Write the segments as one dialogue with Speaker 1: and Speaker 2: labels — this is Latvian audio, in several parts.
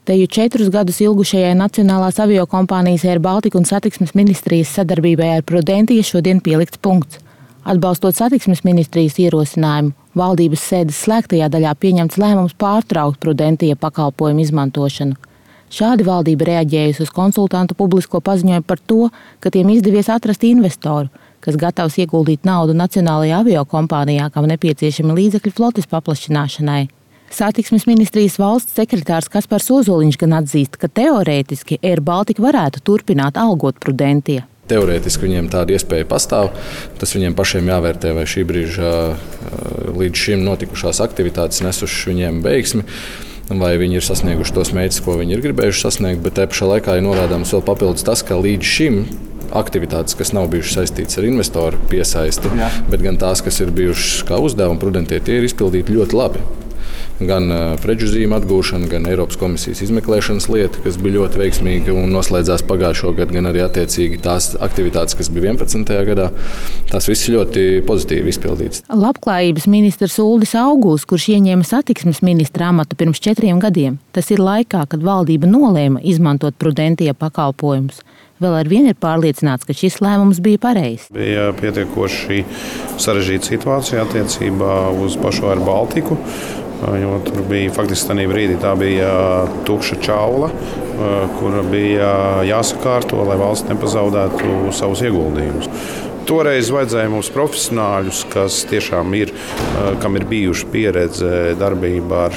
Speaker 1: Teju 4 gadus ilgušajai Nacionālās aviokompānijas Air Baltica un satiksmes ministrijas sadarbībai ar Prudentia šodien pielikts punkts. Atbalstot satiksmes ministrijas ierosinājumu, valdības sēdes slēgtajā daļā pieņemts lēmums pārtraukt Prudentia pakalpojumu izmantošanu. Šādi valdība reaģējusi uz konsultantu publisko paziņojumu par to, ka tiem izdevies atrast investoru, kas gatavs ieguldīt naudu Nacionālajā aviokompānijā, kam nepieciešami līdzekļi flotes paplašināšanai. Satiksmes ministrijas valsts sekretārs Kaspars Ozoliņš gan atzīst, ka teorētiski Air Baltica varētu turpināt algot Prudentia.
Speaker 2: Teorētiski viņiem tāda iespēja pastāv. Tas viņiem pašiem jāvērtē, vai šī brīža līdz šim notikušās aktivitātes nesušas viņiem veiksmi, vai viņi ir sasnieguši tos mērķus, ko viņi ir gribējuši sasniegt, bet te pašā laikā ir norādāms vēl papildus tas, ka līdz šim aktivitātes, kas nav bijušas saistītas ar investoru piesaisti, bet gan tās, kas ir bijušas kā uzdevumi Prudentia, tie ir izpildīti ļoti labi. Gan preču zīmu atgūšana, gan Eiropas komisijas izmeklēšanas lieta, kas bija ļoti veiksmīga un noslēdzās pagājušo gadu, gan arī attiecīgi tās aktivitātes, kas bija 11. gadā. Tās viss ļoti pozitīvi izpildītas.
Speaker 1: Labklājības ministrs Uldis Augūs, kurš ieņēma satiksmes ministra amatu pirms 4 gadiem, tas ir laikā, kad valdība nolēma izmantot Prudentia pakalpojumus. Vēl ar vienu ir pārliecināts, ka šis lēmums bija pareizs.
Speaker 3: Bija pietiekoši sarežģīta situācija attiecībā uz pašu Air Baltiku, jo tur bija faktiski tajā brīdī tā bija tukša čaula, kura bija jāsakārto, lai valsts nepazaudētu savus ieguldījumus. Toreiz vajadzēja mums profesionāļus, kas tiešām kam ir bijuši pieredze darbībā ar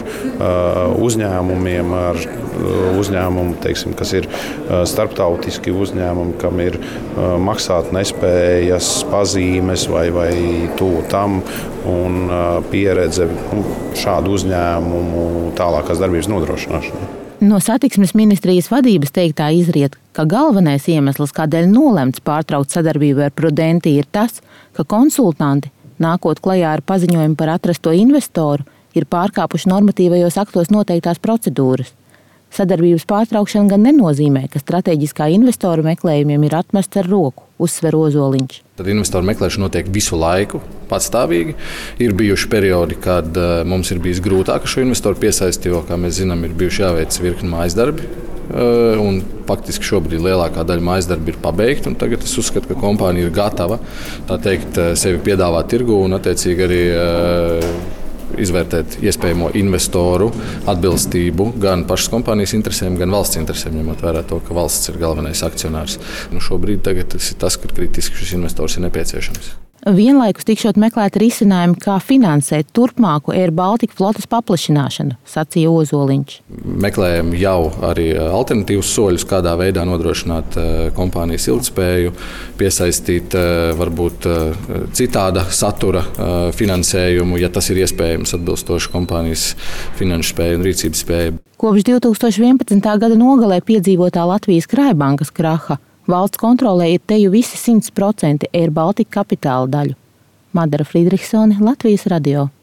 Speaker 3: uzņēmumiem, ar uzņēmumu, teiksim, kas ir starptautiski uzņēmumi, kam ir maksātnespējas pazīmes vai tuvu tam un pieredze šādu uzņēmumu tālākās darbības nodrošināšanai.
Speaker 1: No satiksmes ministrijas vadības teiktā izriet, ka galvenais iemesls, kādēļ nolemts pārtraukt sadarbību ar Prudentia, ir tas, ka konsultanti, nākot klajā ar paziņojumu par atrasto investoru, ir pārkāpuši normatīvajos aktos noteiktās procedūras. Sadarbības pārtraukšana gan nenozīmē, ka strateģiskā investoru meklējumiem ir atmests ar roku, uzsver Ozoliņš.
Speaker 2: Tad investoru meklēšana notiek visu laiku, patstāvīgi. Ir bijuši periodi, kad mums ir bijis grūtāk šo investoru piesaistīt, jo, kā mēs zinām, ir bijuši jāveic virkni mājasdarbi. Un faktiski šobrīd lielākā daļa mājasdarbi ir pabeigta. Tagad es uzskatu, ka kompānija ir gatava sevi piedāvāt tirgu un attiecīgi arī izvērtēt iespējamo investoru atbilstību gan pašas kompānijas interesēm, gan valsts interesēm, ņemot vērā to, ka valsts ir galvenais akcionārs. Šobrīd tas ir tas, ka kritiski šis investors ir nepieciešams.
Speaker 1: Vienlaikus tikšot meklēt risinājumi, kā finansēt turpmāku Air Baltica flotes paplašināšanu, sacīja Ozoliņš.
Speaker 2: Meklējam jau arī alternatīvus soļus, kādā veidā nodrošināt kompānijas ilgtspēju, piesaistīt varbūt citāda satura finansējumu, ja tas ir iespējams atbilstoši kompānijas finanšu spēju un rīcības spēju.
Speaker 1: Kopš 2011. gada nogalē piedzīvotā Latvijas Krājbankas kraha valsts kontrolē ir teju visi 100% Air Baltica kapitāla daļu. Madara Friedrichsone, Latvijas radio.